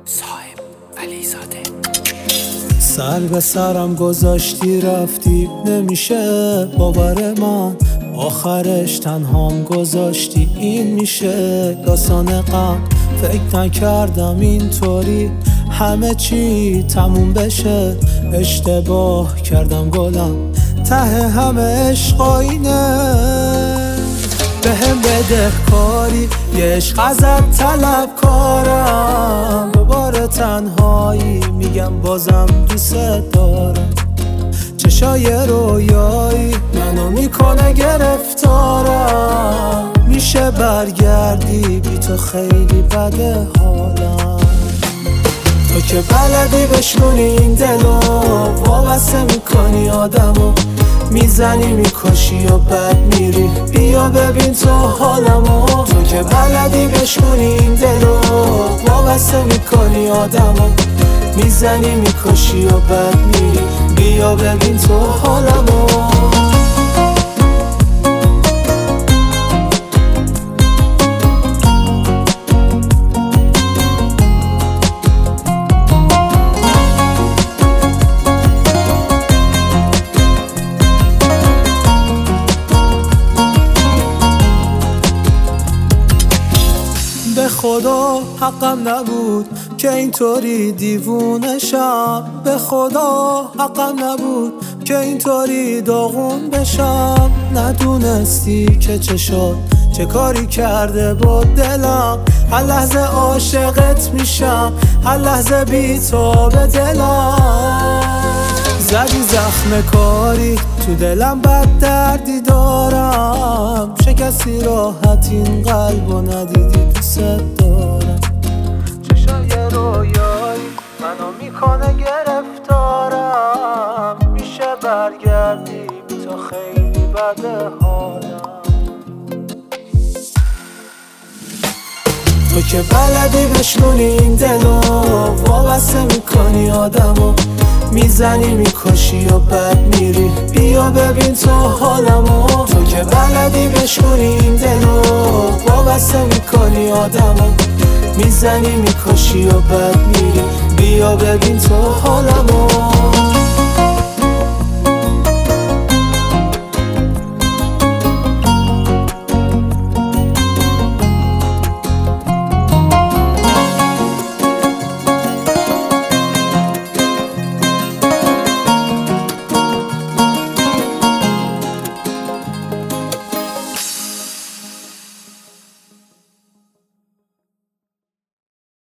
صاحب علیزاده. سر به سرم گذاشتی رفتی، نمیشه باور من آخرش تنهام گذاشتی. این میشه داستان غم، فکر نکردم اینطوری همه چی تموم بشه. اشتباه کردم گلم، ته همه عشق آینه. بهم بده کاری، یه عشق ازت طلب کارم. دوباره تنهایی میگم بازم دوست دارم. چشای رویایی منو میکنه گرفتارم. میشه برگردی، بی تو خیلی بده حالم. تو که بلدی بشکنی این دلو، وابسته میکنی آدمو، میزنی میکشی و بد میری. بیا ببین تو حالمو. تو که بلدی بشکنی این دلو، وابسته میکنی آدمو، میزنی میکشی و بد میری. بیا ببین تو حالمو. به خدا حقم نبود که اینطوری دیوونشم. به خدا حقم نبود که اینطوری داغون بشم. ندونستی که چشات چه کاری کرده با دلم. هر لحظه عاشقت میشم، هر لحظه بی تو به دلم. زدی زخم کاری تو دلم، بد دردی دارم. شکستی راحت این قلب و ندیدی دوست دارم. چشای رویایی منو میکنه گرفتارم. میشه برگردی، بی تو خیلی بده حالم. تو که بلدی بشکنی این دلو، وابسته میکنی آدمو، میزنی میکشی و بد میری. بیا ببین تو حالمو. تو که بلدی بشکنی این دلو، وابسته میکنی آدمو، میزنی میکشی و بد میری. بیا ببین تو حالمو.